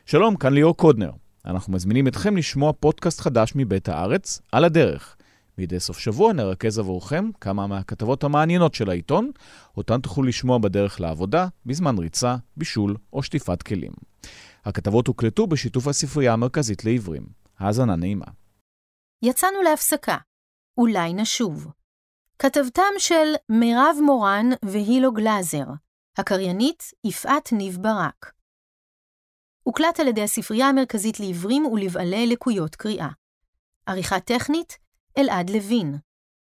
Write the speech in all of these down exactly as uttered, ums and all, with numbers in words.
שלום, כאן ליאור קודנר. אנחנו מזמינים אתכם לשמוע פודקאסט חדש מבית הארץ, על הדרך. מדי סוף שבוע נרכז עבורכם כמה מהכתבות המעניינות של העיתון, אותן תוכלו לשמוע בדרך לעבודה, בזמן ריצה, בישול או שטיפת כלים. הכתבות הוקלטו בשיתוף הספרייה המרכזית לעברים. האזנה נעימה. יצאנו להפסקה. אולי נשוב. כתבתם של מירב מורן והילו גלזר. הקריינית יפעת ניב ברק. הוקלט על ידי הספרייה המרכזית לעברים ולבעלי לקויות קריאה. עריכה טכנית, אלעד לוין.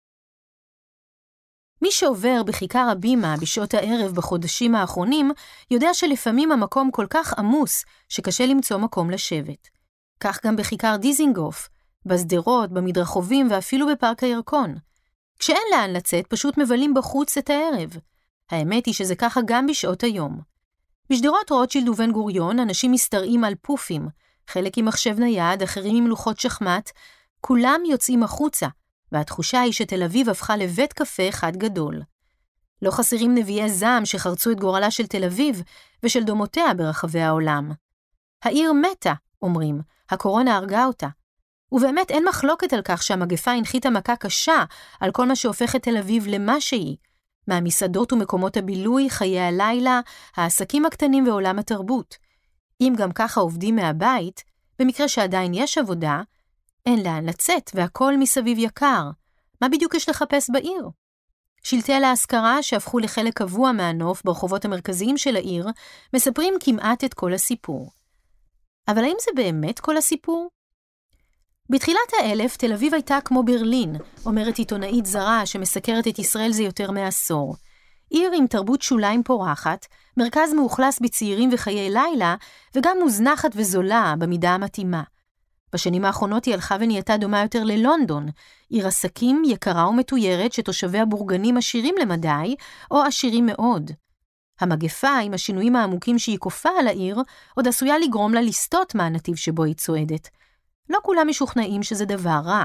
מי שעובר בכיכר הבימה בשעות הערב בחודשים האחרונים, יודע שלפעמים המקום כל כך עמוס שקשה למצוא מקום לשבת. כך גם בכיכר דיזינגוף, בסדרות, במדרחובים ואפילו בפארק הירקון. כשאין לאן לצאת, פשוט מבלים בחוץ את הערב. האמת היא שזה ככה גם בשעות היום. בשדרות רוטשילד ובן גוריון אנשים מסתרעים על פופים, חלק עם מחשב נייד, אחרים עם לוחות שחמט, כולם יוצאים החוצה, והתחושה היא שתל אביב הפכה לבית קפה אחד גדול. לא חסרים נביאי זעם שחרצו את גורלה של תל אביב ושל דומותיה ברחבי העולם. העיר מתה, אומרים, הקורונה הרגה אותה. ובאמת אין מחלוקת על כך שהמגפה הנחיתה מכה קשה על כל מה שהופך את תל אביב למה שהיא, מהמסעדות ומקומות הבילוי, חיי הלילה, העסקים הקטנים ועולם התרבות. אם גם ככה עובדים מהבית, במקרה שעדיין יש עבודה, אין לאן לצאת והכל מסביב יקר. מה בדיוק יש לחפש בעיר? שלטי על ההשכרה שהפכו לחלק קבוע מהנוף ברחובות המרכזיים של העיר, מספרים כמעט את כל הסיפור. אבל האם זה באמת כל הסיפור? בתחילת האלף, תל אביב הייתה כמו ברלין, אומרת עיתונאית זרה שמסקרת את ישראל זה יותר מעשור. עיר עם תרבות שוליים פורחת, מרכז מאוכלס בצעירים וחיי לילה, וגם מוזנחת וזולה במידה המתאימה. בשנים האחרונות היא הלכה ונהייתה דומה יותר ללונדון, עיר עסקים יקרה ומתוירת שתושבי הבורגנים עשירים למדי, או עשירים מאוד. המגפה, עם השינויים העמוקים שהיא כופה על העיר, עוד עשויה לגרום לה לסטות מהנתיב שבו היא צועדת. לא כולם משוכנעים שזה דבר רע.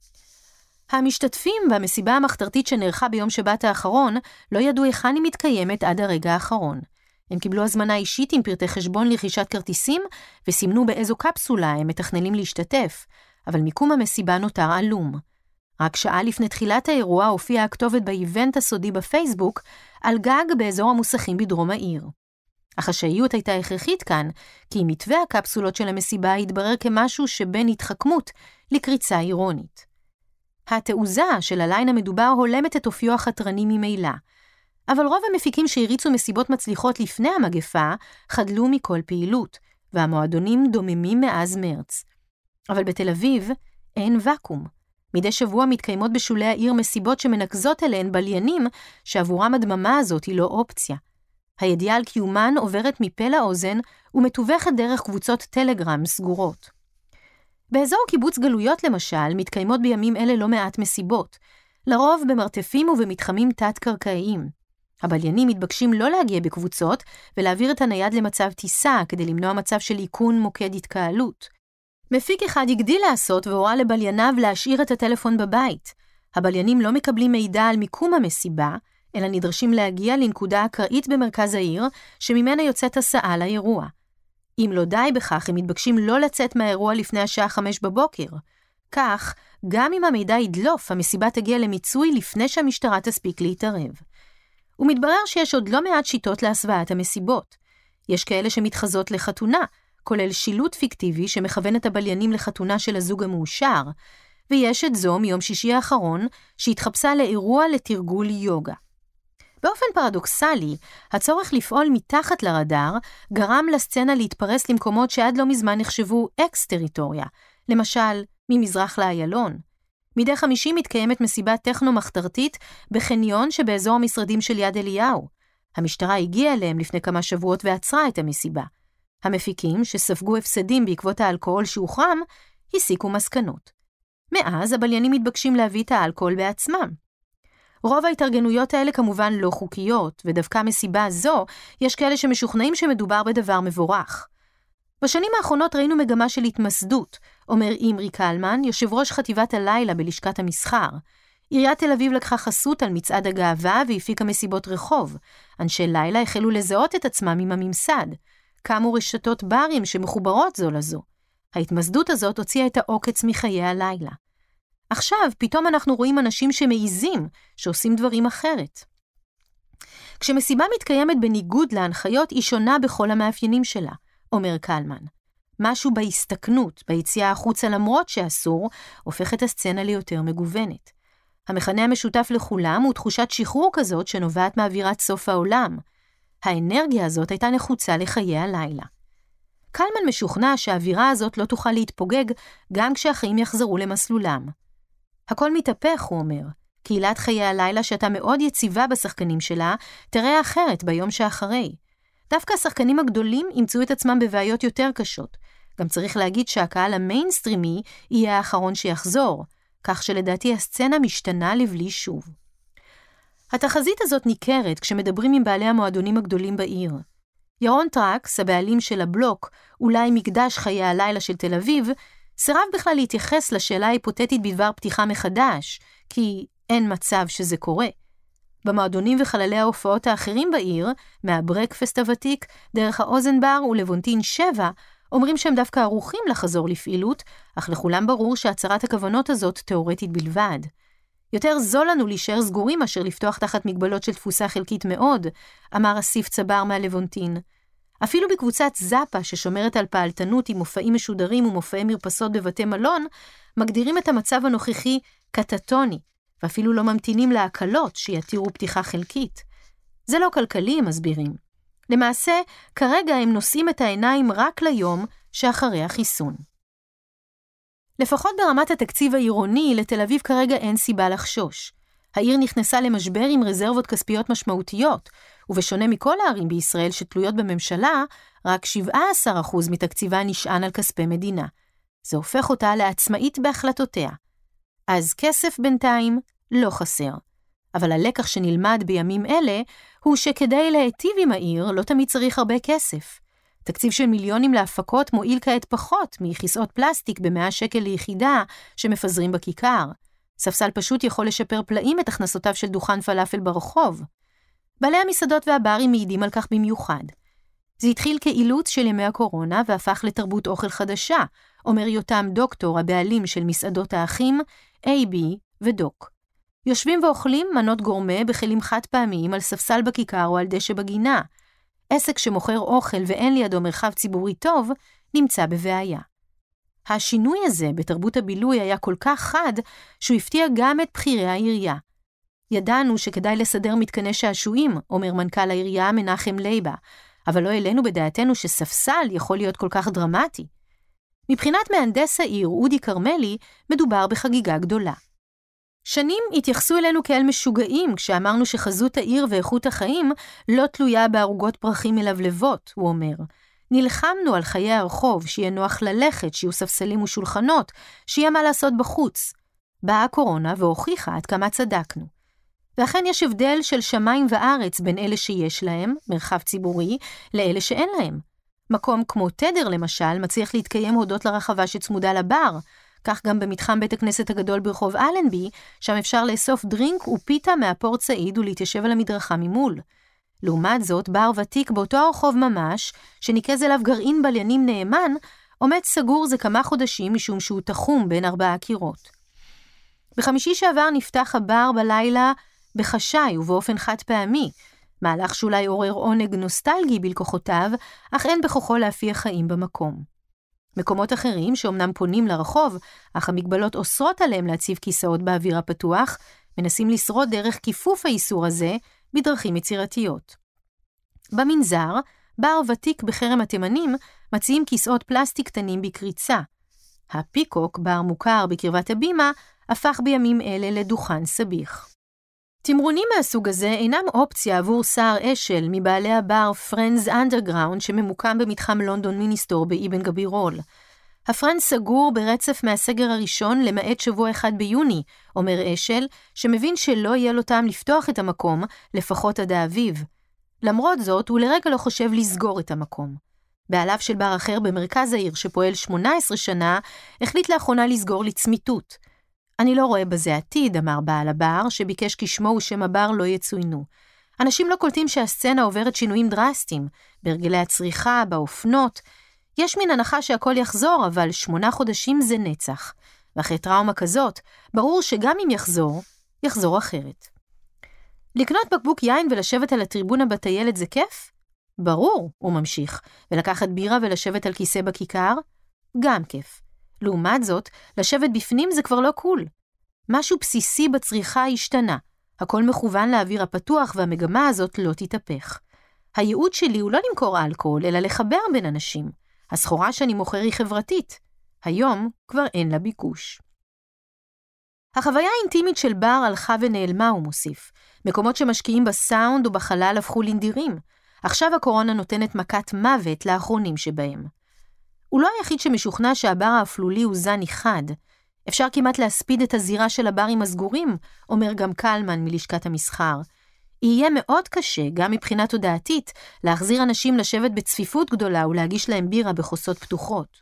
המשתתפים במסיבה המחתרתית שנערכה ביום שבת האחרון לא ידעו היכן היא מתקיימת עד הרגע האחרון. הם קיבלו הזמנה אישית עם פרטי חשבון לרכישת כרטיסים וסימנו באיזו קפסולה הם מתכננים להשתתף, אבל מיקום המסיבה נותר עלום. רק שעה לפני תחילת האירוע הופיעה הכתובת באיבנט הסודי בפייסבוק על גג באזור המוסכים בדרום העיר. החשאיות הייתה הכרחית כאן, כי מתווה הקפסולות של המסיבה התברר כמשהו שבין התחכמות לקריצה אירונית. התעוזה של הליין המדובר הולמת את אופיו החתרני ממילא, אבל רוב המפיקים שהריצו מסיבות מצליחות לפני המגפה חדלו מכל פעילות, והמועדונים דוממים מאז מרץ. אבל בתל אביב אין וקום. מדי שבוע מתקיימות בשולי העיר מסיבות שמנקזות אליהן בליינים שעבורם הדממה הזאת היא לא אופציה. הידיעה על קיומן עוברת מפה לאוזן ומתווכת דרך קבוצות טלגרם סגורות. באזור קיבוץ גלויות למשל מתקיימות בימים אלה לא מעט מסיבות, לרוב במרתפים ובמתחמים תת-קרקעיים. הבליינים מתבקשים לא להגיע בקבוצות ולהעביר את הנייד למצב טיסה כדי למנוע מצב של עיקון מוקד התקהלות. מפיק אחד הגדיל לעשות והורה לבלייניו להשאיר את הטלפון בבית. הבליינים לא מקבלים מידע על מיקום המסיבה, אלא נדרשים להגיע לנקודה אקראית במרכז העיר, שממנה יוצאת הסעה לאירוע. אם לא די בכך, הם מתבקשים לא לצאת מהאירוע לפני השעה חמש בבוקר. כך, גם אם המידע ידלוף, המסיבה תגיע למיצוי לפני שהמשטרה תספיק להתערב. ומתברר שיש עוד לא מעט שיטות להסוואת המסיבות. יש כאלה שמתחזות לחתונה, כולל שילוט פיקטיבי שמכוון את הבליינים לחתונה של הזוג המאושר, ויש את זו מיום שישי האחרון שהתחפשה לאירוע לתרגול יוגה. באופן פרדוקסלי, הצורך לפעול מתחת לרדאר גרם לסצנה להתפרס למקומות שעד לא מזמן נחשבו אקס-טריטוריה, למשל ממזרח לאיילון. מדי חמישי מתקיימת מסיבה טכנו-מחתרתית בחניון שבאזור המשרדים של יד אליהו. המשטרה הגיעה אליהם לפני כמה שבועות ועצרה את המסיבה. המפיקים, שספגו הפסדים בעקבות האלכוהול שהוחרם, הסיקו מסקנות. מאז הבליינים מתבקשים להביא את האלכוהול בעצמם. רוב ההתארגנויות האלה כמובן לא חוקיות, ודווקא מסיבה זו יש כאלה שמשוכנעים שמדובר בדבר מבורך. בשנים האחרונות ראינו מגמה של התמסדות, אומר אימרי קלמן, יושב ראש חטיבת הלילה בלשכת המסחר. עיריית תל אביב לקחה חסות על מצעד הגאווה והפיקה מסיבות רחוב. אנשי לילה החלו לזהות את עצמם עם הממסד. קמו רשתות ברים שמחוברות זו לזו. ההתמסדות הזאת הוציאה את העוקץ מחיי הלילה. עכשיו פתאום אנחנו רואים אנשים שמעיזים, שעושים דברים אחרת. כשמסיבה מתקיימת בניגוד להנחיות, היא שונה בכל המאפיינים שלה, אומר קלמן. משהו בהסתכנות, ביציאה החוצה למרות שאסור, הופך את הסצנה ליותר מגוונת. המכנה המשותף לכולם הוא תחושת שחרור כזאת שנובעת מאווירת סוף העולם. האנרגיה הזאת הייתה נחוצה לחיי הלילה. קלמן משוכנע שהאווירה הזאת לא תוכל להתפוגג גם כשהחיים יחזרו למסלולם. הכל מתהפך, הוא אומר. קהילת חיי הלילה שאתה מאוד יציבה בשחקנים שלה, תראה אחרת ביום שאחרי. דווקא השחקנים הגדולים ימצאו את עצמם בבעיות יותר קשות. גם צריך להגיד שהקהל המיינסטרימי יהיה האחרון שיחזור, כך שלדעתי הסצנה משתנה לבלי שוב. התחזית הזאת ניכרת כשמדברים עם בעלי המועדונים הגדולים בעיר. ירון טרקס, הבעלים של הבלוק, אולי מקדש חיי הלילה של תל אביב, סירב בכלל להתייחס לשאלה ההיפותטית בדבר פתיחה מחדש, כי אין מצב שזה קורה. במועדונים וחללי ההופעות האחרים בעיר, מהברקפסט הוותיק, דרך האוזן בר ולוונטין שבע, אומרים שהם דווקא ערוכים לחזור לפעילות, אך לכולם ברור שהצהרת הכוונות הזאת תיאורטית בלבד. יותר זול לנו להישאר סגורים אשר לפתוח תחת מגבלות של תפוסה חלקית מאוד, אמר אסיף צבר מהלוונטין. אפילו בקבוצת זאפה ששומרת על פעלתנות עם מופעים משודרים ומופעי מרפסות בבתי מלון, מגדירים את המצב הנוכחי קטטוני, ואפילו לא ממתינים להקלות שיתירו פתיחה חלקית. זה לא כלכלי, הם מסבירים. למעשה, כרגע הם נושאים את העיניים רק ליום שאחרי החיסון. לפחות ברמת התקציב העירוני, לתל אביב כרגע אין סיבה לחשוש. העיר נכנסה למשבר עם רזרבות כספיות משמעותיות, ובשונה מכל הערים בישראל שתלויות בממשלה, רק שבעה עשר אחוז מתקציבה נשען על כספי מדינה. זה הופך אותה לעצמאית בהחלטותיה. אז כסף בינתיים לא חסר. אבל הלקח שנלמד בימים אלה הוא שכדי להיטיב עם העיר לא תמיד צריך הרבה כסף. תקציב של מיליונים להפקות מועיל כעת פחות מכיסאות פלסטיק במאה שקל ליחידה שמפזרים בכיכר. ספסל פשוט יכול לשפר פלאים את הכנסותיו של דוכן פלאפל ברחוב. בעלי המסעדות והברים מעידים על כך במיוחד. זה התחיל כאילוץ של ימי הקורונה והפך לתרבות אוכל חדשה, אומר יותם דוקטור, הבעלים של מסעדות האחים, איי בי ודוק. יושבים ואוכלים מנות גורמה בכלים חד פעמיים על ספסל בכיכר או על דשא בגינה. עסק שמוכר אוכל ואין לידו מרחב ציבורי טוב, נמצא בבעיה. השינוי הזה בתרבות הבילוי היה כל כך חד, שהוא הפתיע גם את בחירי העירייה. ידענו שכדאי לסדר מתקני שעשועים, אומר מנכ"ל העירייה מנחם לייבה, אבל לא אלינו בדעתנו שספסל יכול להיות כל כך דרמטי. מבחינת מהנדס העיר אודי קרמלי, מדובר בחגיגה גדולה. שנים התייחסו אלינו כאל משוגעים כשאמרנו שחזות העיר ואיכות החיים לא תלויה בערוגות פרחים מלבלבות, הוא אומר. נלחמנו על חיי הרחוב, שיהיה נוח ללכת, שיהיו ספסלים ושולחנות, שיהיה מה לעשות בחוץ. באה הקורונה והוכיחה עד כמה צדקנו. ואכן יש הבדל של שמיים וארץ בין אלה שיש להם, מרחב ציבורי, לאלה שאין להם. מקום כמו תדר למשל מצליח להתקיים הודות לרחבה שצמודה לבר, כך גם במתחם בית הכנסת הגדול ברחוב אלנבי, שם אפשר לאסוף דרינק ופיתה מהפורט סעיד ולהתיישב על המדרכה ממול. לעומת זאת, בר ותיק באותו הרחוב ממש, שניקז אליו גרעין בליינים נאמן, עומד סגור זה כמה חודשים משום שהוא תחום בין ארבעה קירות. בחמישי שעבר נפתח הבר בלילה בחשאי ובאופן חד פעמי, מהלך שאולי עורר עונג נוסטלגי בלקוחותיו, אך אין בכוחו להפיח חיים במקום. מקומות אחרים שאומנם פונים לרחוב, אך המגבלות אוסרות עליהם להציב כיסאות באוויר הפתוח, מנסים לשרוד דרך כיפוף האיסור הזה בדרכים יצירתיות. במנזר, בר ותיק בחרם התימנים מציעים כיסאות פלסטיק קטנים בקריצה. הפיקוק, בר מוכר בקרבת הבימה, הפך בימים אלה לדוכן סביך. תמרונים מהסוג הזה אינם אופציה עבור שר אשל מבעלי הבר פרנדס אנדרגראונד שממוקם במתחם לונדון מיניסטור באבן גבירול. הפרנדס סגור ברצף מהסגר הראשון למעט שבוע אחד ביוני, אומר אשל, שמבין שלא יהיה לו טעם לפתוח את המקום, לפחות עד האביב. למרות זאת, הוא לרגע לא חושב לסגור את המקום. בעליו של בר אחר במרכז העיר שפועל שמונה עשרה שנה, החליט לאחרונה לסגור לצמיתות. אני לא רואה בזה עתיד, אמר בעל הבר, שביקש כי שמו ושם הבר לא יצוינו. אנשים לא קולטים שהסצנה עוברת שינויים דרסטיים, בהרגלי הצריכה, באופנות. יש מין הנחה שהכל יחזור, אבל שמונה חודשים זה נצח. ואחרי טראומה כזאת, ברור שגם אם יחזור, יחזור אחרת. לקנות בקבוק יין ולשבת על הטריבונה בטיילת זה כיף? ברור, הוא ממשיך. ולקחת בירה ולשבת על כיסא בכיכר? גם כיף. לעומת זאת, לשבת בפנים זה כבר לא קול. משהו בסיסי בצריכה השתנה. הכל מכוון לאוויר הפתוח והמגמה הזאת לא תתהפך. הייעוד שלי הוא לא למכור אלכוהול, אלא לחבר בין אנשים. הסחורה שאני מוכר היא חברתית. היום כבר אין לה ביקוש. החוויה האינטימית של בר הלכה ונעלמה, הוא מוסיף. מקומות שמשקיעים בסאונד ובחלל הפכו לנדירים. עכשיו הקורונה נותנת מכת מוות לאחרונים שבהם. הוא לא היחיד שמשוכנע שהבר האפלולי הוא זן אחד. אפשר כמעט להספיד את הזירה של הברים הסגורים, אומר גם קלמן מלשכת המסחר. יהיה מאוד קשה, גם מבחינה תודעתית, להחזיר אנשים לשבת בצפיפות גדולה ולהגיש להם בירה בחוסות פתוחות.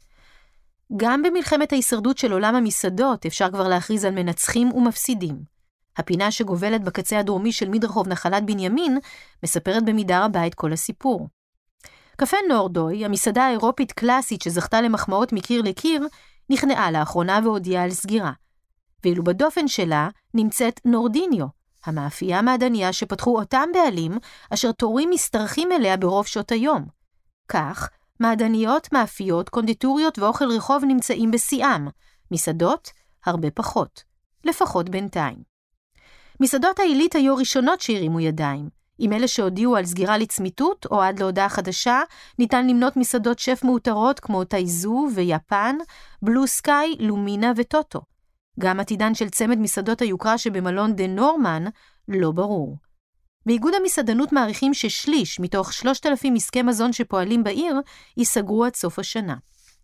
גם במלחמת ההישרדות של עולם המסעדות אפשר כבר להכריז על מנצחים ומפסידים. הפינה שגובלת בקצה הדרומי של מדרחוב נחלת בנימין מספרת במידה רבה את כל הסיפור. קפה נורדוי, המסעדה האירופית קלאסית שזכתה למחמאות מקיר לקיר, נכנעה לאחרונה והודיעה על סגירה. ואילו בדופן שלה נמצאת נורדיניו, המאפייה המעדניה שפתחו אותם בעלים, אשר תורים מסתרחים אליה ברוב שעות היום. כך, מעדניות, מאפיות, קונדיטוריות ואוכל רחוב נמצאים בשיאם, מסעדות הרבה פחות, לפחות בינתיים. מסעדות העילית היו ראשונות שהרימו ידיים. עם אלה שהודיעו על סגירה לצמיתות או עד להודעה חדשה, ניתן למנות מסעדות שף מאותרות כמו טייזו ויפן, בלו סקאי, לומינה וטוטו. גם עתידן של צמד מסעדות היוקרה שבמלון דה נורמן לא ברור. באיגוד המסעדנות מעריכים ששליש מתוך שלושת אלפים עסקי מזון שפועלים בעיר ייסגרו עד סוף השנה.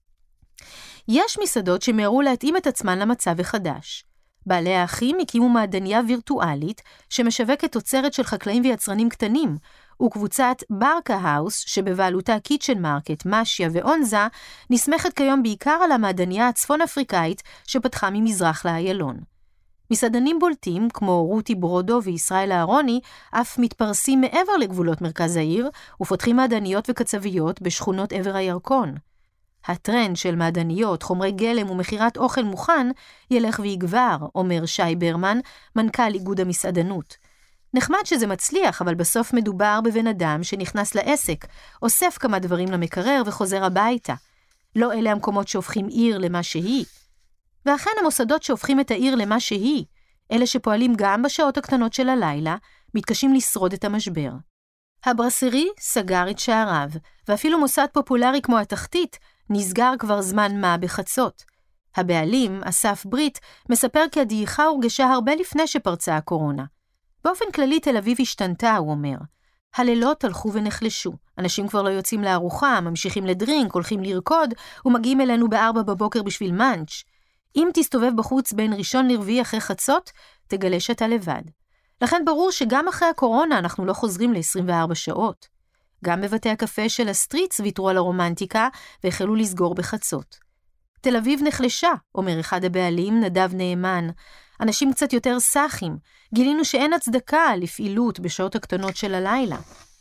יש מסעדות שמהרו להתאים את עצמן למצב החדש. בעלי האחים הקימו מעדניה וירטואלית שמשווקת תוצרת של חקלאים ויצרנים קטנים, וקבוצת ברקה האוס שבבעלותה קיצ'ן מרקט, משיה ואונזה נסמכת כיום בעיקר על המעדניה הצפון אפריקאית שפתחה ממזרח לאיילון. מסעדנים בולטים כמו רותי ברודו וישראל אהרוני אף מתפרסים מעבר לגבולות מרכז העיר ופותחים מעדניות וקצביות בשכונות עבר הירקון. הטרנד של מעדניות, חומרי גלם ומחירת אוכל מוכן ילך ויגבר, אומר שי ברמן, מנכ"ל איגוד המסעדנות. נחמד שזה מצליח, אבל בסוף מדובר בבן אדם שנכנס לעסק, אוסף כמה דברים למקרר וחוזר הביתה. לא אלה המקומות שהופכים עיר למה שהיא. ואכן המוסדות שהופכים את העיר למה שהיא, אלה שפועלים גם בשעות הקטנות של הלילה, מתקשים לשרוד את המשבר. הברסרי סגר את שעריו, ואפילו מוסד פופולרי כמו התחתית נסגר כבר זמן מה בחצות. הבעלים, אסף ברית, מספר כי הדעיכה הורגשה הרבה לפני שפרצה הקורונה. באופן כללי תל אביב השתנתה, הוא אומר. הלילות הלכו ונחלשו. אנשים כבר לא יוצאים לארוחה, ממשיכים לדרינק, הולכים לרקוד, ומגיעים אלינו בארבע בבוקר בשביל מאנץ'. אם תסתובב בחוץ בין ראשון לרביעי אחרי חצות, תגלה שאתה לבד. לכן ברור שגם אחרי הקורונה אנחנו לא חוזרים ל-עשרים וארבע שעות. גם בבתי הקפה של הסטריטס ויתרו על הרומנטיקה והחלו לסגור בחצות. תל אביב נחלשה, אומר אחד הבעלים, נדב נאמן. אנשים קצת יותר סחים. גילינו שאין הצדקה לפעילות בשעות הקטנות של הלילה.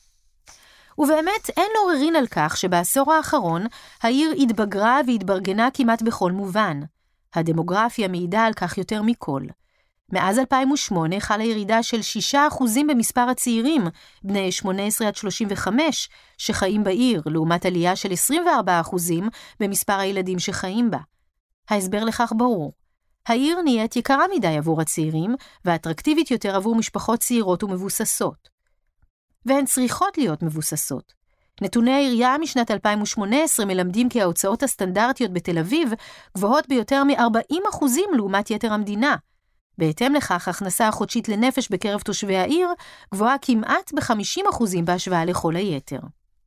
ובאמת אין עוררין על כך שבעשור האחרון העיר התבגרה והתברגנה כמעט בכל מובן. הדמוגרפיה מעידה על כך יותר מכל. מאז אלפיים ושמונה חלה ירידה של שישה אחוזים במספר הצעירים, בני שמונה עשרה עד שלושים וחמש, שחיים בעיר, לעומת עלייה של עשרים וארבעה אחוזים במספר הילדים שחיים בה. ההסבר לכך ברור. העיר נהיית יקרה מדי עבור הצעירים, ואטרקטיבית יותר עבור משפחות צעירות ומבוססות. והן צריכות להיות מבוססות. נתוני העירייה משנת אלפיים ושמונה עשרה מלמדים כי ההוצאות הסטנדרטיות בתל אביב גבוהות ביותר מ-ארבעים אחוזים לעומת יתר המדינה. בהתאם לכך, ההכנסה החודשית לנפש בקרב תושבי העיר גבוהה כמעט ב-חמישים אחוזים בהשוואה לכל היתר.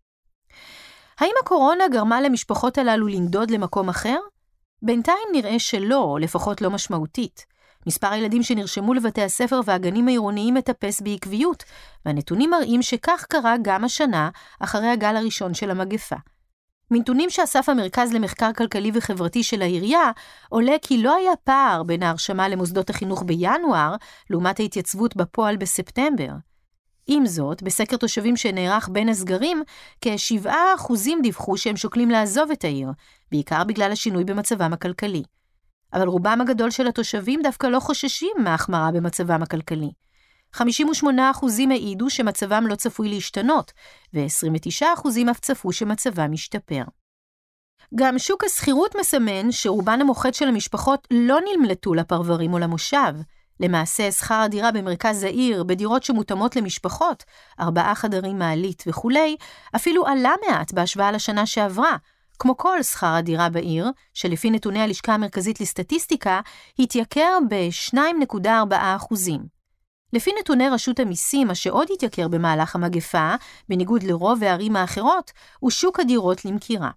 האם הקורונה גרמה למשפחות הללו לנדוד למקום אחר? בינתיים נראה שלא, או לפחות לא משמעותית. מספר הילדים שנרשמו לבתי הספר והגנים העירוניים מטפס בעקביות, והנתונים מראים שכך קרה גם השנה אחרי הגל הראשון של המגפה. מנתונים שאסף המרכז למחקר כלכלי וחברתי של העירייה, עולה כי לא היה פער בין ההרשמה למוסדות החינוך בינואר, לעומת ההתייצבות בפועל בספטמבר. עם זאת, בסקר תושבים שנערך בין הסגרים, כשבעה אחוזים דיווחו שהם שוקלים לעזוב את העיר, בעיקר בגלל השינוי במצבם הכלכלי. אבל רובם הגדול של התושבים דווקא לא חוששים מההחמרה במצבם הכלכלי. חמישים ושמונה אחוזים העידו שמצבם לא צפוי להשתנות, ו-עשרים ותשעה אחוזים אף צפו שמצבם משתפר. גם שוק הסחירות מסמן שרובן המוחד של המשפחות לא נמלטו לפרברים או למושב. למעשה, שכר הדירה במרכז העיר, בדירות שמותאמות למשפחות, ארבעה חדרים מעלית וכו', אפילו עלה מעט בהשוואה לשנה שעברה, כמו כל שכר הדירה בעיר, שלפי נתוני הלשכה המרכזית לסטטיסטיקה, התייקר ב-שתיים נקודה ארבע אחוזים. לפי נתוני רשות המיסים, מה שעוד התייקר במהלך המגפה, בניגוד לרוב הערים האחרות, הוא שוק הדירות למכירה.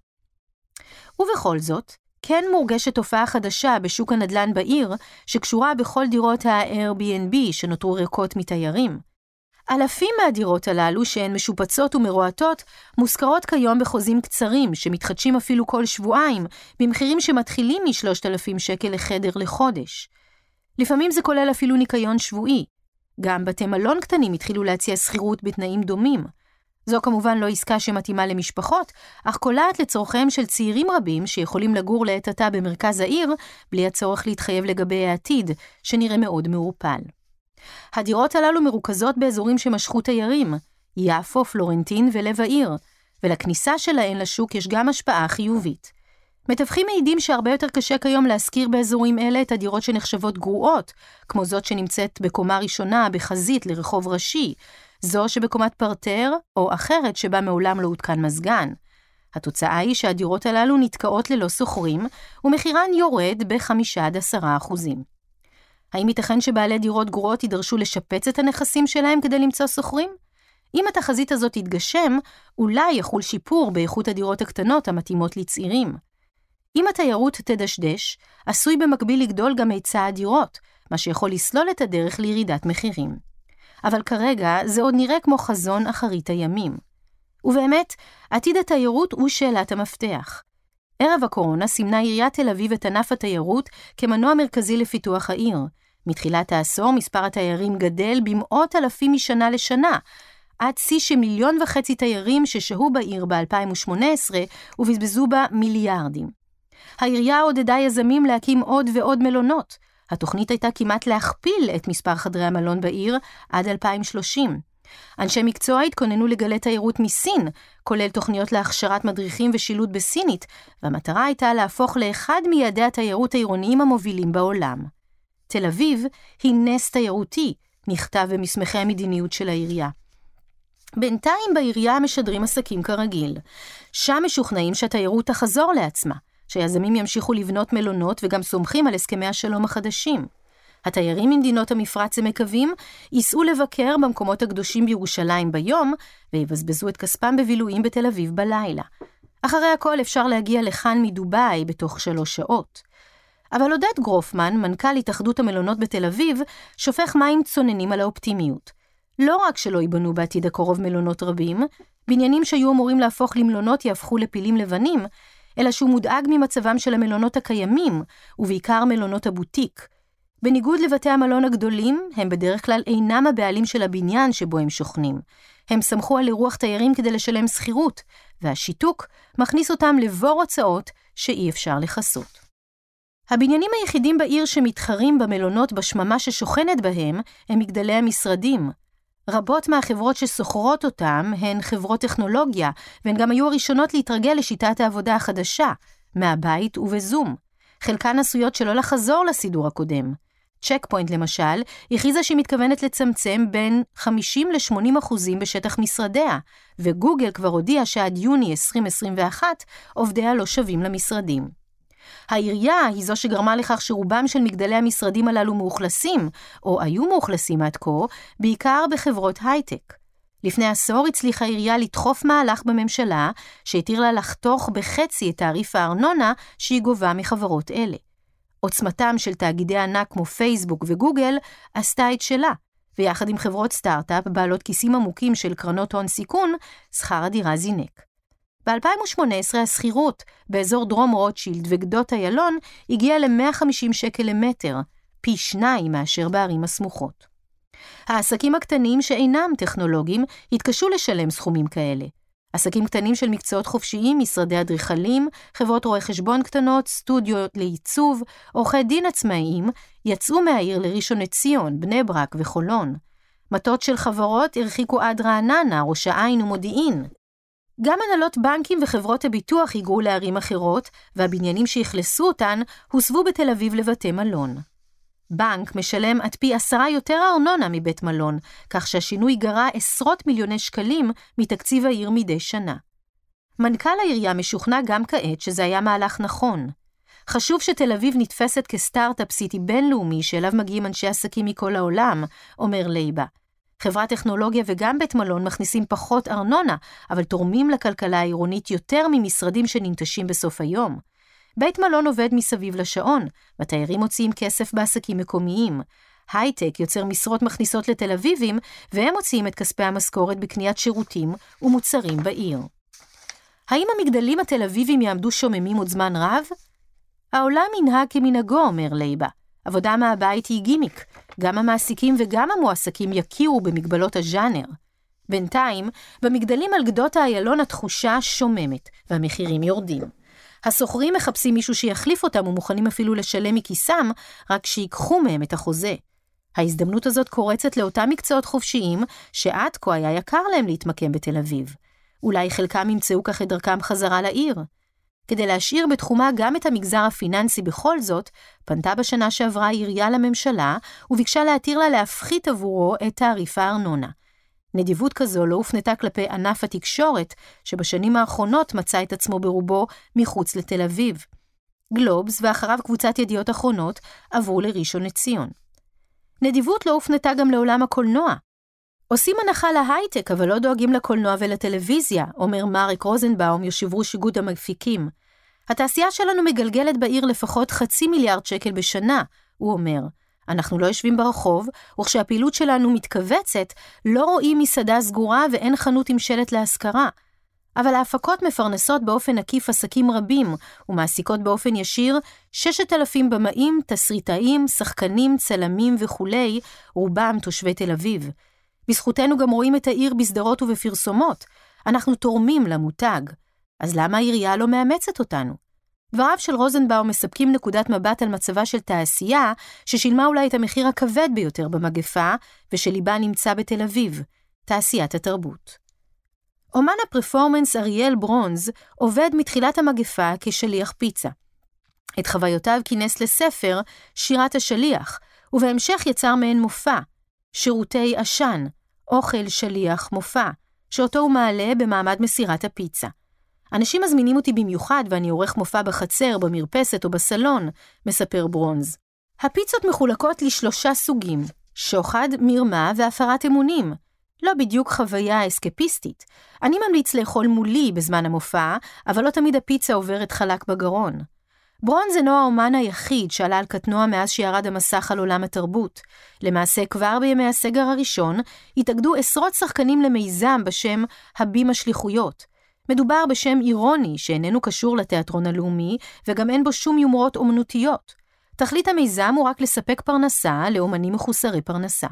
ובכל זאת, כן מורגשת תופעה חדשה בשוק הנדל"ן בעיר, שקשורה בכל דירות ה-Airbnb שנותרו ריקות מתיירים. אלפים מהדירות הללו שהן משופצות ומרועטות, מושכרות כיום בחוזים קצרים, שמתחדשים אפילו כל שבועיים, במחירים שמתחילים מ-שלושת אלפים שקל לחדר לחודש. לפעמים זה כולל אפילו ניקיון שבועי. גם בתי מלון קטנים התחילו להציע שכירות בתנאים דומים. זו כמובן לא עסקה שמתאימה למשפחות, אך קולעת לצורכיהם של צעירים רבים שיכולים לגור לעת עתה במרכז העיר, בלי הצורך להתחייב לגבי העתיד, שנראה מאוד מעורפל. הדירות הללו מרוכזות באזורים שמשכו תיירים, יפו, פלורנטין ולב העיר, ולכניסה שלהן לשוק יש גם השפעה חיובית. מתווכים מעידים שהרבה יותר קשה כיום להזכיר באזורים אלה את הדירות שנחשבות גרועות, כמו זאת שנמצאת בקומה ראשונה בחזית לרחוב ראשי, זו שבקומת פרטר או אחרת שבה מעולם לא הותקן מזגן. התוצאה היא שהדירות הללו נתקעות ללא סוחרים, ומחירן יורד ב-חמישה עד עשרה אחוזים. האם ייתכן שבעלי דירות גרועות יידרשו לשפץ את הנכסים שלהם כדי למצוא סוחרים? אם התחזית הזאת תתגשם, אולי יחול שיפור באיכות הדירות הקטנות המתאימות לצעירים. אם התיירות תדשדש, עשוי במקביל לגדול גם היצע הדירות, מה שיכול לסלול את הדרך לירידת מחירים. אבל כרגע זה עוד נראה כמו חזון אחרית הימים. ובאמת, עתיד התיירות הוא שאלת המפתח. ערב הקורונה סימנה עיריית תל אביב את ענף התיירות כמנוע מרכזי לפיתוח העיר. מתחילת העשור מספר התיירים גדל במאות אלפים משנה לשנה, עד שיא שמיליון וחצי תיירים ששהו בעיר ב-אלפיים ושמונה עשרה ובזבזו בה מיליארדים. העירייה עודדה יזמים להקים עוד ועוד מלונות. התוכנית הייתה כמעט להכפיל את מספר חדרי המלון בעיר עד אלפיים ושלושים. אנשי מקצוע התכוננו לגלי תיירות מסין, כולל תוכניות להכשרת מדריכים ושילוט בסינית, והמטרה הייתה להפוך לאחד מיעדי התיירות העירוניים המובילים בעולם. תל אביב היא נס תיירותי, נכתב במסמכי המדיניות של העירייה. בינתיים בעירייה משדרים עסקים כרגיל. שם משוכנעים שהתיירות תחזור לעצמה, שיזמים ימשיכו לבנות מלונות וגם סומכים על הסכמי השלום החדשים. התיירים ממדינות המפרץ המקווים ייסעו לבקר במקומות הקדושים בירושלים ביום, ויבזבזו את כספם בבילויים בתל אביב בלילה. אחרי הכל אפשר להגיע לכאן מדובאי בתוך שלוש שעות. אבל עודד גרופמן, מנכ"ל התאחדות המלונות בתל אביב, שופך מים צוננים על האופטימיות. לא רק שלא ייבנו בעתיד הקרוב מלונות רבים, בניינים שהיו אמורים להפוך למלונות יהפכו לפילים לבנים, אלא שהוא מודאג ממצבם של המלונות הקיימים, ובעיקר מלונות הבוטיק. בניגוד לבתי המלון הגדולים, הם בדרך כלל אינם הבעלים של הבניין שבו הם שוכנים. הם סמכו על אירוח תיירים כדי לשלם שכירות, והשיתוק מכניס אותם לבור הוצאות שאי אפשר לחסות. הבניינים היחידים בעיר שמתחרים במלונות בשממה ששוכנת בהם הם מגדלי המשרדים. רבות מהחברות שסוחרות אותם הן חברות טכנולוגיה, והן גם היו הראשונות להתרגל לשיטת העבודה החדשה, מהבית ובזום. חלקן עשויות שלא לחזור לסידור הקודם. צ'ק פוינט למשל, הכריזה שהיא מתכוונת לצמצם בין חמישים ל-שמונים אחוזים בשטח משרדיה, וגוגל כבר הודיעה שעד יוני עשרים עשרים ואחת עובדיה לא שווים למשרדים. העירייה היא זו שגרמה לכך שרובם של מגדלי המשרדים הללו מאוכלסים, או היו מאוכלסים עד כה, בעיקר בחברות הייטק. לפני עשור הצליחה העירייה לדחוף מהלך בממשלה, שהתיר לה לחתוך בחצי את תעריף הארנונה שהיא גובה מחברות אלה. עוצמתם של תאגידי ענק כמו פייסבוק וגוגל עשתה את שלה, ויחד עם חברות סטארט-אפ בעלות כיסים עמוקים של קרנות הון סיכון, שכר הדירה זינק. ב-אלפיים ושמונה עשרה הסחירות באזור דרום רוטשילד וגדות איילון הגיעה ל-מאה וחמישים שקל למטר, פי שניים מאשר בערים הסמוכות. העסקים הקטנים שאינם טכנולוגיים התקשו לשלם סכומים כאלה. עסקים קטנים של מקצועות חופשיים, משרדי אדריכלים, חברות רואי חשבון קטנות, סטודיו לעיצוב, עורכי דין עצמאיים, יצאו מהעיר לראשון לציון, בני ברק וחולון. מטות של חברות הרחיקו עד רעננה, ראש העין ומודיעין. גם הנהלות בנקים וחברות הביטוח היגרו לערים אחרות, והבניינים שהכלסו אותן הוסבו בתל אביב לבתי מלון. בנק משלם עד פי עשרה יותר ארנונה מבית מלון, כך שהשינוי גרע עשרות מיליוני שקלים מתקציב העיר מדי שנה. מנכ"ל העירייה משוכנע גם כעת שזה היה מהלך נכון. חשוב שתל אביב נתפסת כסטארט-אפ סיטי בינלאומי שאליו מגיעים אנשי עסקים מכל העולם, אומר לייבה. חברת טכנולוגיה וגם בית מלון מכניסים פחות ארנונה, אבל תורמים לכלכלה העירונית יותר ממשרדים שננטשים בסוף היום. בית מלון עובד מסביב לשעון, והתיירים מוציאים כסף בעסקים מקומיים. הייטק יוצר משרות מכניסות לתל אביבים, והם מוציאים את כספי המשכורת בקניית שירותים ומוצרים בעיר. האם המגדלים התל אביבים יעמדו שוממים עוד זמן רב? העולם ינהג כמנהגו, אומר לייבה. עבודה מהבית היא גימיק. גם המעסיקים וגם המועסקים יכירו במגבלות הז'אנר. בינתיים, במגדלים על גדות האיילון התחושה שוממת, והמחירים יורדים. הסוחרים מחפשים מישהו שיחליף אותם ומוכנים אפילו לשלם מכיסם, רק שיקחו מהם את החוזה. ההזדמנות הזאת קורצת לאותם מקצועות חופשיים, שעד כה היה יקר להם להתמקם בתל אביב. אולי חלקם ימצאו כך את דרכם חזרה לעיר. כדי להשאיר בתחומה גם את המגזר הפיננסי בכל זאת, פנתה בשנה שעברה עירייה לממשלה, וביקשה להתיר לה להפחית עבורו את תעריף הארנונה. נדיבות כזו לא הופנתה כלפי ענף התקשורת, שבשנים האחרונות מצא את עצמו ברובו מחוץ לתל אביב. גלובס ואחריו קבוצת ידיעות אחרונות עברו לראשון לציון. נדיבות לא הופנתה גם לעולם הקולנוע. עושים הנחה להייטק, אבל לא דואגים לקולנוע ולטלוויזיה, אומר מרק רוזנבאום, יושב ראש איגוד המפיקים. התעשייה שלנו מגלגלת בעיר לפחות חצי מיליארד שקל בשנה, הוא אומר. אנחנו לא יושבים ברחוב, וכשהפעילות שלנו מתכווצת, לא רואים מסעדה סגורה ואין חנות עם שלט להשכרה. אבל ההפקות מפרנסות באופן עקיף עסקים רבים, ומעסיקות באופן ישיר ששת אלפים במאים, תסריטאים, שחקנים, צלמים וכו', רובם תושבי תל אביב. בזכותנו גם רואים את העיר בסדרות ובפרסומות. אנחנו תורמים למותג. אז למה העירייה לא מאמצת אותנו? דבריו של רוזנבאום מספקים נקודת מבט על מצבה של תעשייה, ששילמה אולי את המחיר הכבד ביותר במגפה, ושליבה נמצא בתל אביב, תעשיית התרבות. אומן הפרפורמנס אריאל ברונז עובד מתחילת המגפה כשליח פיצה. את חוויותיו כינס לספר שירת השליח, ובהמשך יצר מעין מופע, שירותי עשן, אוכל שליח מופע, שאותו הוא מעלה במעמד מסירת הפיצה. אנשים מזמינים אותי במיוחד ואני עורך מופע בחצר, במרפסת או בסלון, מספר ברונז. הפיצות מחולקות לשלושה סוגים, שוחד, מרמה והפרת אמונים. לא בדיוק חוויה אסקפיסטית. אני ממליץ לאכול מולי בזמן המופע, אבל לא תמיד הפיצה עוברת חלק בגרון. ברונז אינו האומן היחיד שעלה על קטנוע מאז שירד המסך על עולם התרבות. למעשה כבר בימי הסגר הראשון התאגדו עשרות שחקנים למיזם בשם הבים השליחויות. מדובר בשם אירוני שאיננו קשור לתיאטרון הלאומי וגם אין בו שום יומרות אומנותיות. תכלית המיזם הוא רק לספק פרנסה לאומנים מחוסרי פרנסה.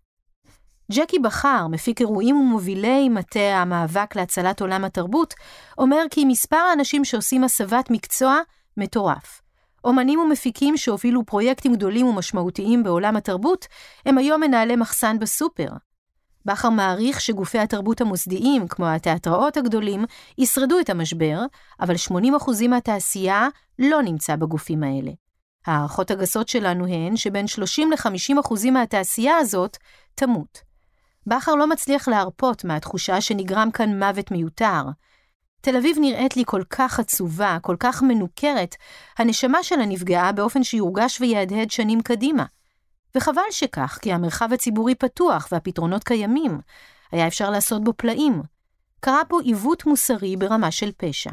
ג'קי בחר, מפיק אירועים ומובילי מטה המאבק להצלת עולם התרבות, אומר כי מספר האנשים שעושים הסבת מקצוע מטורף. אומנים ומפיקים שהובילו פרויקטים גדולים ומשמעותיים בעולם התרבות, הם היום מנהלי מחסן בסופר. בחר מעריך שגופי התרבות המוסדיים, כמו התיאטראות הגדולים, ישרדו את המשבר, אבל שמונים אחוז מהתעשייה לא נמצא בגופים האלה. הערכות הגסות שלנו הן שבין שלושים ל-חמישים אחוז מהתעשייה הזאת תמות. בחר לא מצליח להרפות מהתחושה שנגרם כאן מוות מיותר. תל אביב נראית לי כל כך עצובה, כל כך מנוכרת, הנשמה שלה נפגעה באופן שיורגש ויהדהד שנים קדימה. וחבל שכך, כי המרחב הציבורי פתוח והפתרונות קיימים. היה אפשר לעשות בו פלאים. קרה פה עיוות מוסרי ברמה של פשע.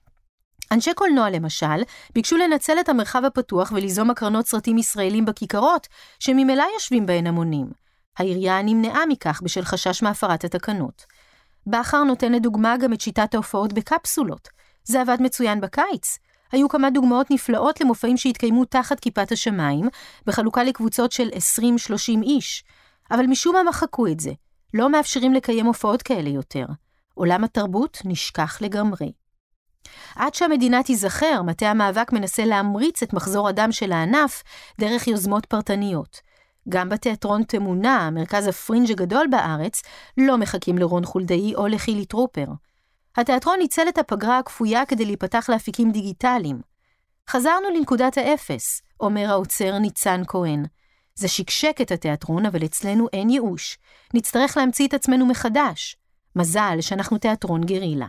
אנשי קולנוע למשל, ביקשו לנצל את המרחב הפתוח וליזום הקרנות סרטים ישראלים בכיכרות, שממילא יושבים בהן המונים. העירייה נמנעה מכך בשל חשש מהפרת התקנות. בחר נותן לדוגמה גם את שיטת ההופעות בקפסולות. זה עבד מצוין בקיץ. היו כמה דוגמאות נפלאות למופעים שהתקיימו תחת כיפת השמיים, בחלוקה לקבוצות של עשרים שלושים איש. אבל משום מה מחקו את זה. לא מאפשרים לקיים הופעות כאלה יותר. עולם התרבות נשכח לגמרי. עד שהמדינה תיזכר, מטה המאבק מנסה להמריץ את מחזור הדם של הענף דרך יוזמות פרטניות. גם בתיאטרון תמונה, מרכז הפרינג' הגדול בארץ, לא מחכים לרון חולדאי או לחילי טרופר. התיאטרון ניצל את הפגרה הכפויה כדי להיפתח להפיקים דיגיטליים. חזרנו לנקודת האפס, אומר האוצר ניצן כהן. זה שקשק את התיאטרון, אבל אצלנו אין ייאוש. נצטרך להמציא את עצמנו מחדש. מזל שאנחנו תיאטרון גרילה.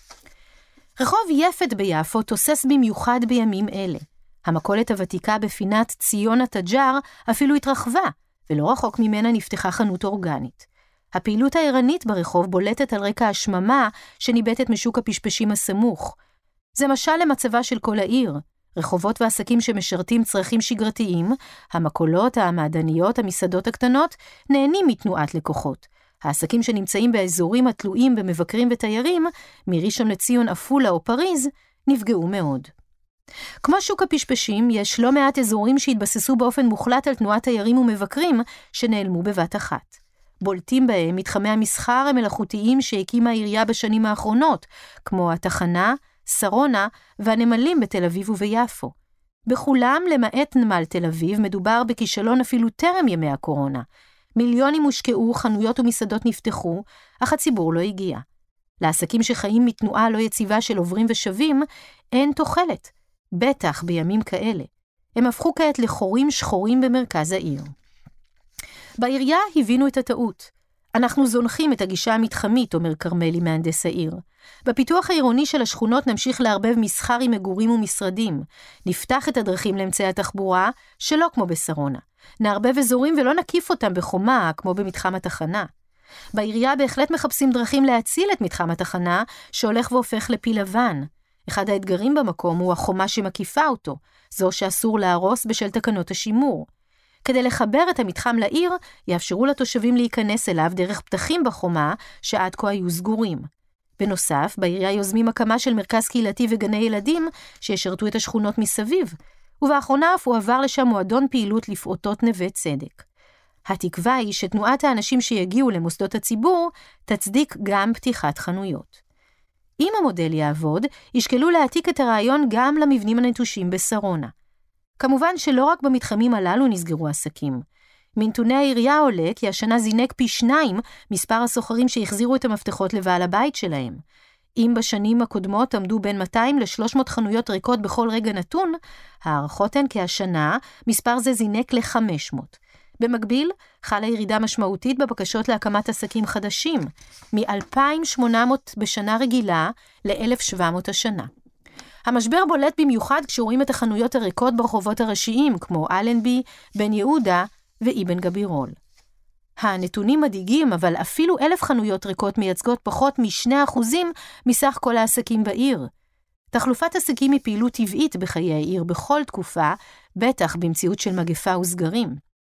רחוב יפת ביפו תוסס במיוחד בימים אלה. המכולת הוותיקה בפינת ציון התג'ר אפילו התרחבה, ולא רחוק ממנה נפתחה חנות אורגנית. הפעילות העירנית ברחוב בולטת על רקע השממה שניבטת משוק הפשפשים הסמוך. זה משל למצבה של כל העיר. רחובות ועסקים שמשרתים צרכים שגרתיים, המכולות, המעדניות, המסעדות הקטנות, נהנים מתנועת לקוחות. העסקים שנמצאים באזורים התלויים במבקרים ותיירים, מראשון לציון, עפולה או פריז, נפגעו מאוד. כמו שוק הפשפשים, יש לא מעט אזורים שהתבססו באופן מוחלט על תנועת תיירים ומבקרים שנעלמו בבת אחת. בולטים בהם מתחמי המסחר המלאכותיים שהקימה העירייה בשנים האחרונות, כמו התחנה, שרונה והנמלים בתל אביב וביפו. בכולם, למעט נמל תל אביב, מדובר בכישלון אפילו טרם ימי הקורונה. מיליונים הושקעו, חנויות ומסעדות נפתחו, אך הציבור לא הגיע. לעסקים שחיים מתנועה לא יציבה של עוברים ושבים, אין תוחלת, בטח בימים כאלה. הם הפכו כעת לחורים שחורים במרכז העיר. בעירייה הבינו את הטעות. אנחנו זונחים את הגישה המתחמית, אומר קרמלי מהנדס העיר. בפיתוח העירוני של השכונות נמשיך להרבב מסחר עם מגורים ומשרדים. נפתח את הדרכים לאמצעי התחבורה, שלא כמו בשרונה. נערבב אזורים ולא נקיף אותם בחומה, כמו במתחם התחנה. בעירייה בהחלט מחפשים דרכים להציל את מתחם התחנה, שהולך והופך לפיל לבן. אחד האתגרים במקום הוא החומה שמקיפה אותו, זו שאסור להרוס בשל תקנות השימור. כדי לחבר את המתחם לעיר, יאפשרו לתושבים להיכנס אליו דרך פתחים בחומה שעד כה היו סגורים. בנוסף, בעירייה יוזמים הקמה של מרכז קהילתי וגני ילדים שישרתו את השכונות מסביב, ובאחרונה אף הועבר לשם מועדון פעילות לפעוטות נווה צדק. התקווה היא שתנועת האנשים שיגיעו למוסדות הציבור תצדיק גם פתיחת חנויות. אם המודל יעבוד, ישקלו להעתיק את הרעיון גם למבנים הנטושים בשרונה. כמובן שלא רק במתחמים הללו נסגרו עסקים. מנתוני העירייה עולה כי השנה זינק פי שניים מספר הסוחרים שהחזירו את המפתחות לבעל הבית שלהם. אם בשנים הקודמות עמדו בין מאתיים ל-שלוש מאות חנויות ריקות בכל רגע נתון, הערכות הן כי השנה מספר זה זינק ל-חמש מאות. במקביל, חלה ירידה משמעותית בבקשות להקמת עסקים חדשים, מ-אלפיים ושמונה מאות בשנה רגילה ל-אלף ושבע מאות השנה. המשבר בולט במיוחד כשרואים את החנויות הריקות ברחובות הראשיים, כמו אלנבי, בן יהודה ואיבן גבירול. הנתונים מדאיגים, אבל אפילו אלף חנויות ריקות מייצגות פחות משני אחוזים מסך כל העסקים בעיר. תחלופת עסקים היא פעילות טבעית בחיי העיר בכל תקופה, בטח במציאות של מגפה וסגרים.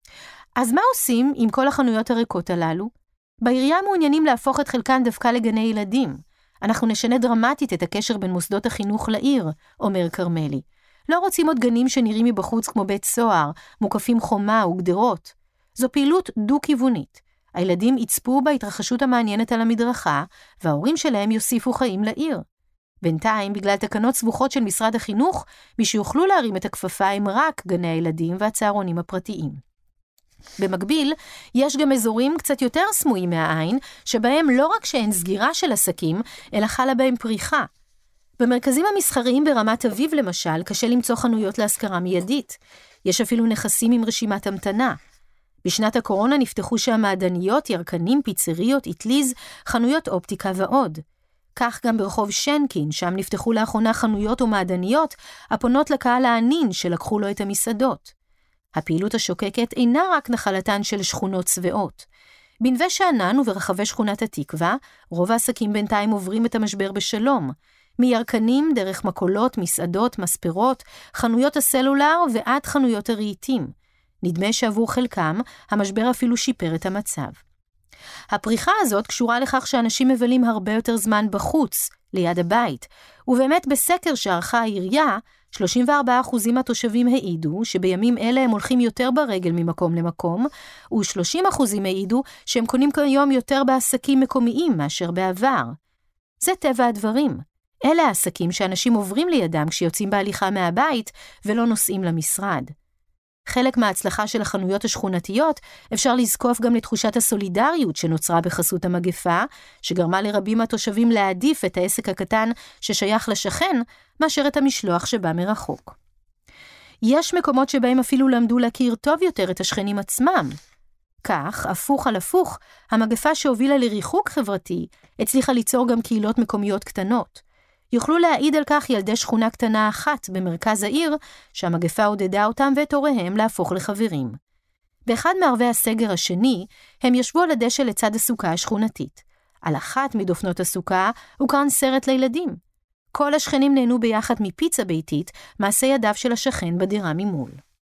אז מה עושים עם כל החנויות הריקות הללו? בעירייה מעוניינים להפוך את חלקן דווקא לגני ילדים. אנחנו נשנה דרמטית את הקשר בין מוסדות החינוך לעיר, אומר קרמלי. לא רוצים עוד גנים שנראים מבחוץ כמו בית סוהר, מוקפים חומה וגדרות. זו פעילות דו-כיוונית. הילדים יצפו בהתרחשות המעניינת על המדרכה, וההורים שלהם יוסיפו חיים לעיר. בינתיים, בגלל תקנות סבוכות של משרד החינוך, מי שיוכלו להרים את הכפפיים רק גני הילדים והצהרונים הפרטיים. במקביל, יש גם אזורים קצת יותר סמויים מהעין, שבהם לא רק שאין סגירה של עסקים, אלא חלה בהם פריחה. במרכזים המסחריים ברמת אביב למשל, קשה למצוא חנויות להשכרה מיידית. יש אפילו נכסים עם רשימת המתנה. בשנת הקורונה נפתחו שם מעדניות, ירקנים, פיצריות, איטליז, חנויות אופטיקה ועוד. כך גם ברחוב שנקין, שם נפתחו לאחרונה חנויות ומעדניות, הפונות לקהל הענין שלקחו לו את המסעדות. הפעילות השוקקת אינה רק נחלתן של שכונות צבאות. בנווה שאנן וברחבי שכונת התקווה, רוב העסקים בינתיים עוברים את המשבר בשלום. מירקנים דרך מקולות, מסעדות, מספרות, חנויות הסלולר ועד חנויות הרהיטים. נדמה שעבור חלקם, המשבר אפילו שיפר את המצב. הפריחה הזאת קשורה לכך שאנשים מבלים הרבה יותר זמן בחוץ, ליד הבית, ובאמת בסקר שערכה העירייה, שלושים וארבעה אחוז מהתושבים העידו שבימים אלה הם הולכים יותר ברגל ממקום למקום, ו-שלושים אחוז העידו שהם קונים כיום יותר בעסקים מקומיים מאשר בעבר. זה טבע הדברים. אלה העסקים שאנשים עוברים לידם כשיוצאים בהליכה מהבית ולא נוסעים למשרד. חלק מההצלחה של החנויות השכונתיות אפשר לזקוף גם לתחושת הסולידריות שנוצרה בחסות המגפה, שגרמה לרבים מהתושבים להעדיף את העסק הקטן ששייך לשכן, מאשר את המשלוח שבא מרחוק. יש מקומות שבהם אפילו למדו להכיר טוב יותר את השכנים עצמם. כך, הפוך על הפוך, המגפה שהובילה לריחוק חברתי הצליחה ליצור גם קהילות מקומיות קטנות. יוכלו להעיד על כך ילדי שכונה קטנה אחת במרכז העיר, שהמגפה עודדה אותם ואת הוריהם להפוך לחברים. באחד מערבי הסגר השני, הם ישבו על הדשא לצד הסוכה השכונתית. על אחת מדופנות הסוכה הוקרן סרט לילדים. כל השכנים נהנו ביחד מפיצה ביתית, מעשה ידיו של השכן בדירה ממול.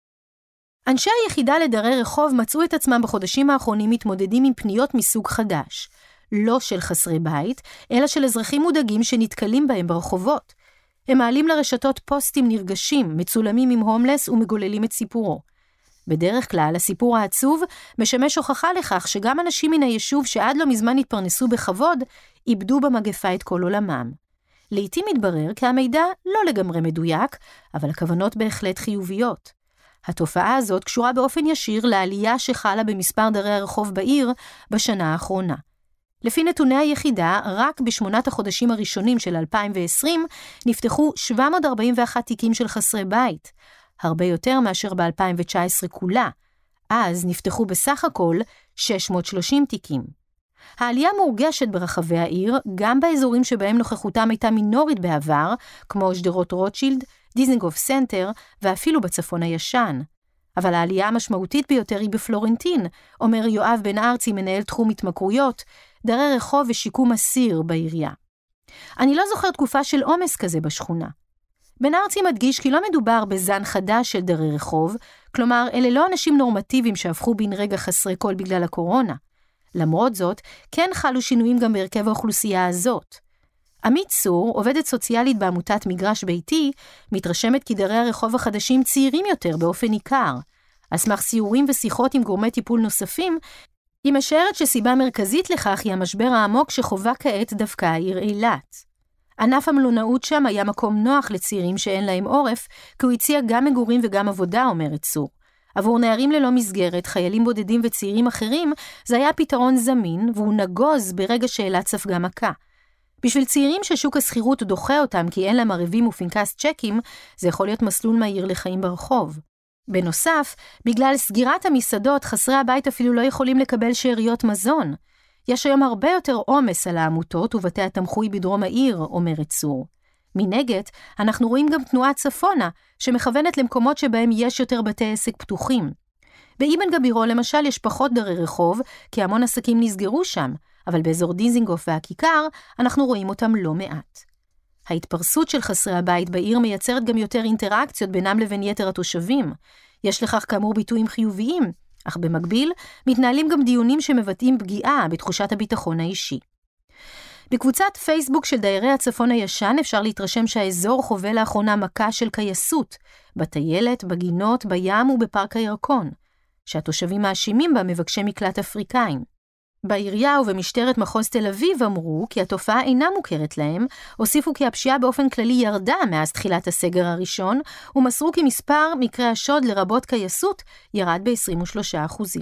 אנשי היחידה לדרי רחוב מצאו את עצמם בחודשים האחרונים מתמודדים עם פניות מסוג חדש. לא של חסרי בית, אלא של אזרחים מודאגים שנתקלים בהם ברחובות. הם מעלים לרשתות פוסטים נרגשים, מצולמים עם הומלס ומגוללים את סיפורו. בדרך כלל, הסיפור העצוב משמש הוכחה לכך שגם אנשים מן היישוב שעד לא מזמן התפרנסו בכבוד, איבדו במגפה את כל עולמם. לעתים מתברר כי המידע לא לגמרי מדויק, אבל הכוונות בהחלט חיוביות. התופעה הזאת קשורה באופן ישיר לעלייה שחלה במספר דרי הרחוב בעיר בשנה האחרונה. לפי נתוני היחידה, רק בשמונת החודשים הראשונים של אלפיים ועשרים נפתחו שבע מאות ארבעים ואחת תיקים של חסרי בית, הרבה יותר מאשר ב-אלפיים תשע עשרה כולה. אז נפתחו בסך הכל שש מאות ושלושים תיקים. העלייה מורגשת ברחבי העיר, גם באזורים שבהם נוכחותם הייתה מינורית בעבר, כמו שדרות רוטשילד, דיזנגוף סנטר, ואפילו בצפון הישן. אבל העלייה המשמעותית ביותר היא בפלורנטין, אומר יואב בן ארצי, מנהל תחום התמכרויות, דרי רחוב ושיקום אסיר בעירייה. אני לא זוכר תקופה של עומס כזה בשכונה. בן ארצי מדגיש כי לא מדובר בזן חדש של דרי רחוב, כלומר, אלה לא אנשים נורמטיביים שהפכו בן רגע חסרי כל בגלל הקורונה. למרות זאת, כן חלו שינויים גם בהרכב האוכלוסייה הזאת. עמית צור, עובדת סוציאלית בעמותת מגרש ביתי, מתרשמת כי דרי הרחוב החדשים צעירים יותר באופן ניכר. על סמך סיורים ושיחות עם גורמי טיפול נוספים, היא משערת שסיבה מרכזית לכך היא המשבר העמוק שחובה כעת דווקא העיר אילת. ענף המלונאות שם היה מקום נוח לצעירים שאין להם עורף, כי הוא הציע גם מגורים וגם עבודה, אומרת צור. עבור נערים ללא מסגרת, חיילים בודדים וצעירים אחרים, זה היה פתרון זמין, והוא נגוז ברגע שאילת ספגה מכה. בשביל צעירים ששוק הסחירות דוחה אותם כי אין להם ערבים ופנקס צ'קים, זה יכול להיות מסלול מהיר לחיים ברחוב. בנוסף, בגלל סגירת המסעדות, חסרי הבית אפילו לא יכולים לקבל שאריות מזון. יש היום הרבה יותר עומס על העמותות ובתי התמחוי בדרום העיר, אומרת צור. מנגד, אנחנו רואים גם תנועה צפונה, שמכוונת למקומות שבהם יש יותר בתי עסק פתוחים. באבן גבירול למשל יש פחות דרי רחוב, כי המון עסקים נסגרו שם, אבל באזור דיזנגוף והכיכר אנחנו רואים אותם לא מעט. ההתפרסות של חסרי הבית בעיר מייצרת גם יותר אינטראקציות בינם לבין יתר התושבים. יש לכך כאמור ביטויים חיוביים, אך במקביל מתנהלים גם דיונים שמבטאים פגיעה בתחושת הביטחון האישי. בקבוצת פייסבוק של דיירי הצפון הישן אפשר להתרשם שהאזור חווה לאחרונה מכה של קייסות, בטיילת, בגינות, בים ובפארק הירקון, שהתושבים מאשימים בה מבקשי מקלט אפריקאים. בעירייה ובמשטרת מחוז תל אביב אמרו כי התופעה אינה מוכרת להם, הוסיפו כי הפשיעה באופן כללי ירדה מאז תחילת הסגר הראשון, ומסרו כי מספר מקרי השוד לרבות קייסות ירד ב-עשרים ושלושה אחוז.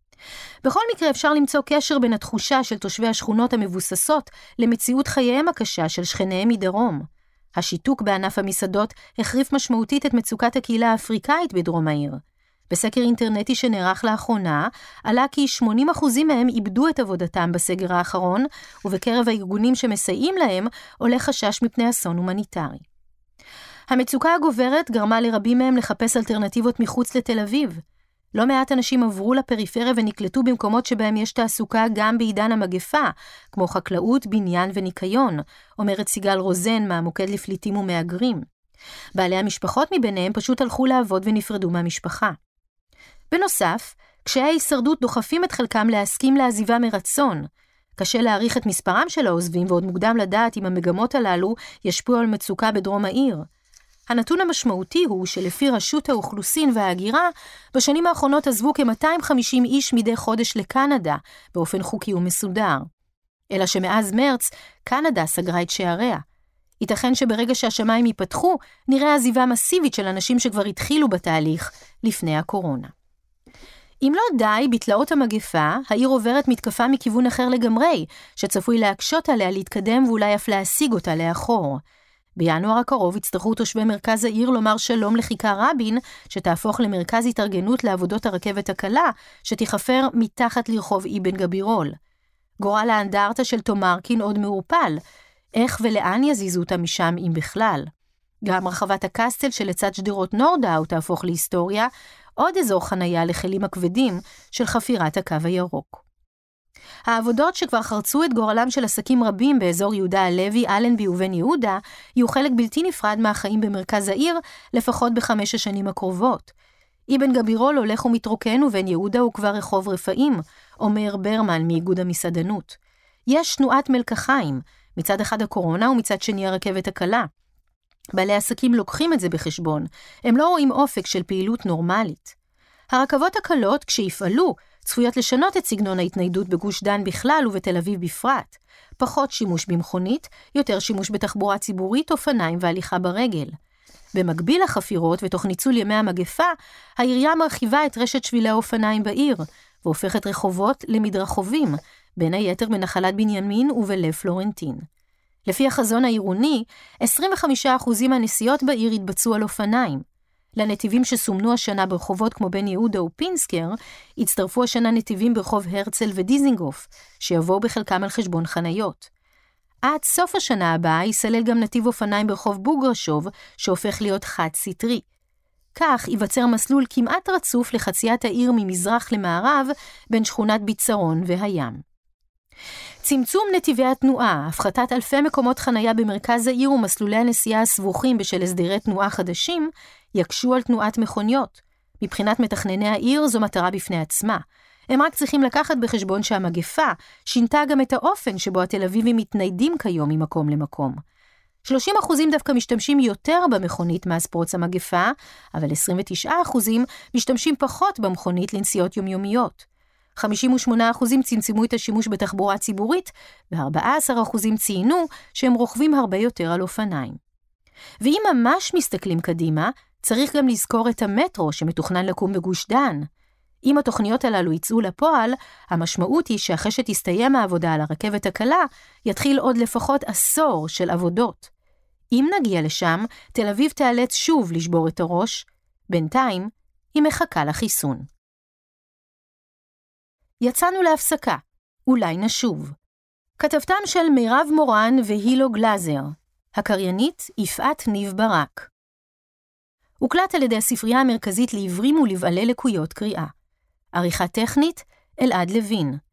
בכל מקרה אפשר למצוא קשר בין התחושה של תושבי השכונות המבוססות למציאות חייהם הקשה של שכניהם מדרום. השיתוק בענף המסעדות החריף משמעותית את מצוקת הקהילה האפריקאית בדרום העיר. בסקר אינטרנטי שנערך לאחרונה, עלה כי שמונים אחוז מהם איבדו את עבודתם בסגר האחרון, ובקרב הארגונים שמסייעים להם עולה חשש מפני אסון הומניטרי. המצוקה הגוברת גרמה לרבים מהם לחפש אלטרנטיבות מחוץ לתל אביב. לא מעט אנשים עברו לפריפריה ונקלטו במקומות שבהם יש תעסוקה גם בעידן המגפה, כמו חקלאות, בניין וניקיון, אומרת סיגל רוזן מהמוקד לפליטים ומאגרים. בעלי המשפחות מביניהם פשוט הלכו לעבוד ונפרדו מהמשפחה. בנוסף, קשיי ההישרדות דוחפים את חלקם להסכים לעזיבה מרצון. קשה להעריך את מספרם של העוזבים, ועוד מוקדם לדעת אם המגמות הללו ישפיעו על מצוקה בדרום העיר. הנתון המשמעותי הוא שלפי רשות האוכלוסין וההגירה, בשנים האחרונות עזבו כ-מאתיים וחמישים איש מדי חודש לקנדה, באופן חוקי ומסודר. אלא שמאז מרץ, קנדה סגרה את שעריה. ייתכן שברגע שהשמיים ייפתחו, נראה עזיבה מסיבית של אנשים שכבר התחילו בתהליך לפני הקורונה. אם לא די, בתלאות המגפה, העיר עוברת מתקפה מכיוון אחר לגמרי, שצפוי להקשות עליה להתקדם ואולי אף להשיג אותה לאחור. בינואר הקרוב יצטרכו תושבי מרכז העיר לומר שלום לכיכר רבין, שתהפוך למרכז התארגנות לעבודות הרכבת הקלה, שתיחפר מתחת לרחוב אבן גבירול. גורל האנדרטה של תומרקין עוד מעורפל. איך ולאן יזיזו אותה משם אם בכלל? גם רחבת הקסטל שלצד שדרות נורדאו תהפוך להיסטוריה, עוד אזור חנייה לחלים הכבדים של חפירת הקו הירוק. העבודות שכבר חרצו את גורלם של עסקים רבים באזור יהודה הלוי, אלנבי ובן יהודה, יהיו חלק בלתי נפרד מהחיים במרכז העיר, לפחות בחמש השנים הקרובות. אבן גבירול הולך ומתרוקן ובן יהודה הוא כבר רחוב רפאים, אומר ברמן מאיגוד המסעדנות. יש תנועת מלקחיים, מצד אחד הקורונה ומצד שני הרכבת הקלה. בעלי עסקים לוקחים את זה בחשבון, הם לא רואים אופק של פעילות נורמלית. הרכבות הקלות, כשיפעלו, צפויות לשנות את סגנון ההתניידות בגוש דן בכלל ובתל אביב בפרט. פחות שימוש במכונית, יותר שימוש בתחבורה ציבורית, אופניים והליכה ברגל. במקביל לחפירות ותוך ניצול ימי המגפה, העירייה מרחיבה את רשת שבילי האופניים בעיר, והופכת רחובות למדרחובים, בין היתר בנחלת בנימין ובלב פלורנטין. לפי החזון העירוני, עשרים וחמישה אחוז מהנסיעות בעיר התבצעו על אופניים. לנתיבים שסומנו השנה ברחובות כמו בן יהודה ופינסקר, הצטרפו השנה נתיבים ברחוב הרצל ודיזינגוף, שיבואו בחלקם על חשבון חניות. עד סוף השנה הבאה ייסלל גם נתיב אופניים ברחוב בוגרשוב, שהופך להיות חד סטרי. כך ייווצר מסלול כמעט רצוף לחציית העיר ממזרח למערב, בין שכונת ביצרון והים. צמצום נתיבי התנועה, הפחתת אלפי מקומות חנייה במרכז העיר ומסלולי הנסיעה הסבוכים בשל הסדרי תנועה חדשים, יקשו על תנועת מכוניות. מבחינת מתכנני העיר זו מטרה בפני עצמה. הם רק צריכים לקחת בחשבון שהמגפה שינתה גם את האופן שבו התל אביבים מתניידים כיום ממקום למקום. שלושים אחוזים דווקא משתמשים יותר במכונית מאז פרוץ המגפה, אבל עשרים ותשעה אחוזים משתמשים פחות במכונית לנסיעות יומיומיות. חמישים ושמונה אחוזים צמצמו את השימוש בתחבורה ציבורית, ו-ארבעה עשר אחוזים ציינו שהם רוכבים הרבה יותר על אופניים. ואם ממש מסתכלים קדימה, צריך גם לזכור את המטרו שמתוכנן לקום בגוש דן. אם התוכניות הללו יצאו לפועל, המשמעות היא שאחרי שתסתיים העבודה על הרכבת הקלה, יתחיל עוד לפחות עשור של עבודות. אם נגיע לשם, תל אביב תיאלץ שוב לשבור את הראש, בינתיים היא מחכה לחיסון. יצאנו להפסקה, אולי נשוב. כתבתם של מירב מורן והילו גלזר, הקריינית יפעת ניב ברק. הוקלט על ידי הספרייה המרכזית לעיוורים ולבעלי לקויות קריאה. עריכה טכנית, אלעד לוין.